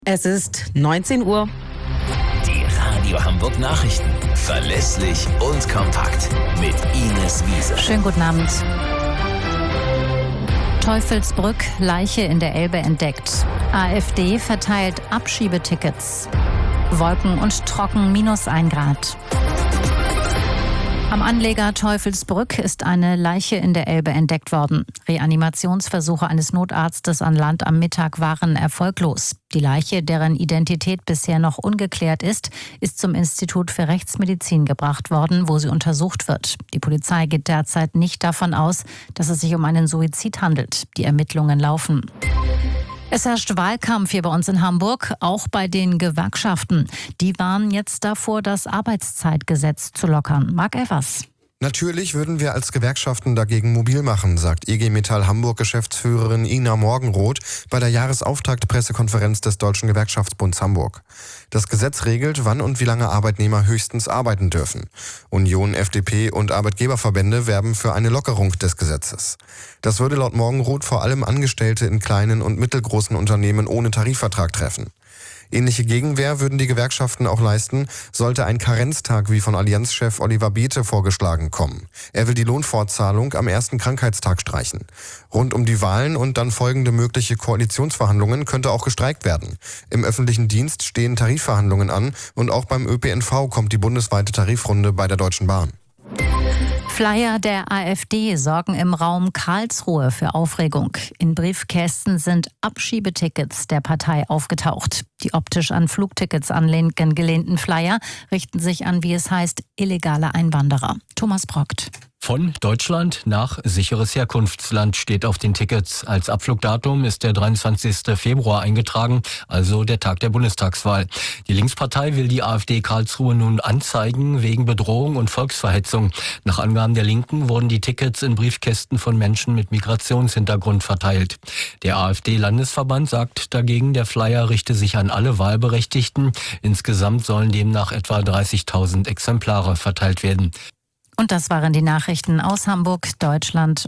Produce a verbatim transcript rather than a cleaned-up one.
Es ist neunzehn Uhr. Die Radio Hamburg Nachrichten. Verlässlich und kompakt. Mit Ines Wiese. Schönen guten Abend. Teufelsbrück, Leiche in der Elbe entdeckt. AfD verteilt Abschiebetickets. Wolken und trocken, minus ein Grad. Am Anleger Teufelsbrück ist eine Leiche in der Elbe entdeckt worden. Reanimationsversuche eines Notarztes an Land am Mittag waren erfolglos. Die Leiche, deren Identität bisher noch ungeklärt ist, ist zum Institut für Rechtsmedizin gebracht worden, wo sie untersucht wird. Die Polizei geht derzeit nicht davon aus, dass es sich um einen Suizid handelt. Die Ermittlungen laufen. Es herrscht Wahlkampf hier bei uns in Hamburg, auch bei den Gewerkschaften. Die warnen jetzt davor, das Arbeitszeitgesetz zu lockern. Marc Evers. Natürlich würden wir als Gewerkschaften dagegen mobil machen, sagt I G Metall Hamburg-Geschäftsführerin Ina Morgenroth bei der Jahresauftakt-Pressekonferenz des Deutschen Gewerkschaftsbunds Hamburg. Das Gesetz regelt, wann und wie lange Arbeitnehmer höchstens arbeiten dürfen. Union, F D P und Arbeitgeberverbände werben für eine Lockerung des Gesetzes. Das würde laut Morgenroth vor allem Angestellte in kleinen und mittelgroßen Unternehmen ohne Tarifvertrag treffen. Ähnliche Gegenwehr würden die Gewerkschaften auch leisten, sollte ein Karenztag wie von Allianz-Chef Oliver Bethke vorgeschlagen kommen. Er will die Lohnfortzahlung am ersten Krankheitstag streichen. Rund um die Wahlen und dann folgende mögliche Koalitionsverhandlungen könnte auch gestreikt werden. Im öffentlichen Dienst stehen Tarifverhandlungen an und auch beim Ö P N V kommt die bundesweite Tarifrunde bei der Deutschen Bahn. Flyer der AfD sorgen im Raum Karlsruhe für Aufregung. In Briefkästen sind Abschiebetickets der Partei aufgetaucht. Die optisch an Flugtickets angelehnten Flyer richten sich an, wie es heißt, illegale Einwanderer. Thomas Brockt. Von Deutschland nach sicheres Herkunftsland steht auf den Tickets. Als Abflugdatum ist der dreiundzwanzigster Februar eingetragen, also der Tag der Bundestagswahl. Die Linkspartei will die AfD Karlsruhe nun anzeigen wegen Bedrohung und Volksverhetzung. Nach Angaben der Linken wurden die Tickets in Briefkästen von Menschen mit Migrationshintergrund verteilt. Der AfD-Landesverband sagt dagegen, der Flyer richte sich an alle Wahlberechtigten. Insgesamt sollen demnach etwa dreißigtausend Exemplare verteilt werden. Und das waren die Nachrichten aus Hamburg, Deutschland